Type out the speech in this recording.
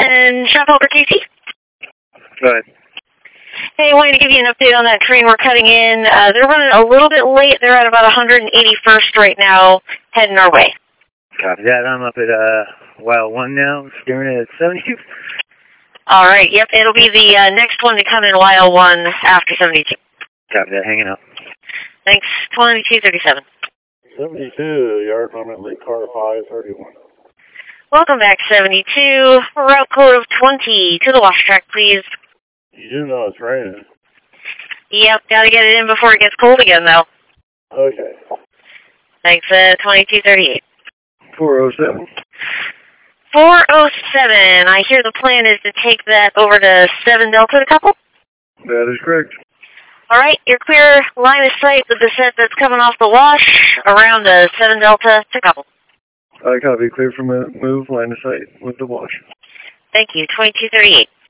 407, Shop over Casey. Go ahead. Hey, I wanted to give you an update on that train we're cutting in. They're running a little bit late. They're at about 181st right now, heading our way. Copy that. I'm up at Wild 1 now, staring at 70. All right, yep, it'll be the next one to come in Wild 1 after 72. Copy that. Hanging out. Thanks, 2237. 72, yard limit, Lake Car 531. Welcome back, 72. Route code of 20 to the wash track, please. You do know it's raining. Yep, gotta get it in before it gets cold again, though. Okay. Thanks, 2238. 407. 407. I hear the plan is to take that over to 7 Delta to couple? That is correct. All right, you're clear line of sight with the set that's coming off the wash around the 7 Delta to couple. I copy. Clear from a move, line of sight with the wash. Thank you, 2238.